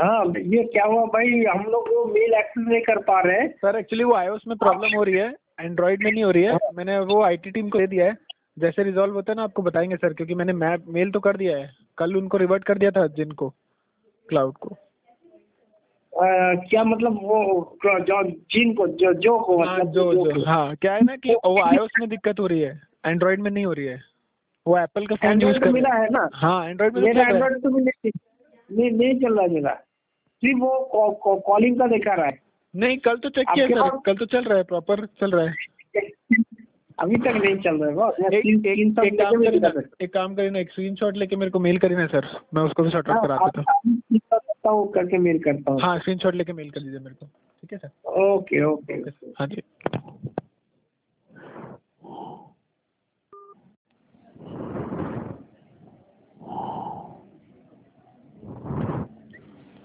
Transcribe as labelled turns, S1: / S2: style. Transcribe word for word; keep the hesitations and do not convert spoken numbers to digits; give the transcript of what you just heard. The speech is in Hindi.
S1: हाँ, ये क्या हुआ भाई, हम लोग वो मेल एक्सेस नहीं कर पा रहे हैं।
S2: सर एक्चुअली वो आईओएस में प्रॉब्लम हो रही है, एंड्रॉइड में नहीं हो रही है। मैंने वो आईटी टीम को दे दिया है, जैसे रिजॉल्व होता है ना आपको बताएंगे सर, क्योंकि मैंने मैप मेल तो कर दिया है, कल उनको रिवर्ट कर दिया था जिनको क्लाउड को।
S1: आ, क्या मतलब वो जो जिन को जो जो को
S2: हाँ
S1: मतलब
S2: जो
S1: जो,
S2: जो
S1: जो
S2: हाँ क्या है ना कि वो आईओएस में दिक्कत हो रही है, एंड्रॉइड में नहीं हो रही है। वो एप्पल का फोन यूज
S1: एंड्रॉइड
S2: कर
S1: तो
S2: रहे
S1: मिला
S2: हैं।
S1: है ना।
S2: हाँ एंड्रॉइड में तो
S1: मेरा
S2: चल रहा है।
S1: एंड्रॉइड तो भी नहीं नहीं नहीं चल रहा है मेरा, सिर्फ वो कॉलिंग का दिखा रहा है।
S2: नहीं कल तो चेक किया
S1: आपके
S2: सर,
S1: पास
S2: कल तो चल रहा है, प्रॉपर चल रहा है।
S1: अभी तक नहीं चल रहा है बॉस। मैं
S2: एक
S1: तीन
S2: एक
S1: तीन सब
S2: एक
S1: लेके
S2: काम
S1: भी
S2: करिए
S1: नहीं
S2: ना,
S1: कर सकता।
S2: एक काम करिए ना, एक स्क्रीनशॉट लेके मेरे को मेल करिए ना सर, मैं उसको भी सॉर्ट आउट
S1: हाँ,
S2: करा देता हूँ।
S1: अभी अभी करता हूँ, करके मेल करता हूँ।
S2: हाँ स्क्रीनशॉट लेके मेल कर दीजिए मेरे को, ठीक है सर।
S1: ओके ओके
S2: ओके सर, हाँ जी।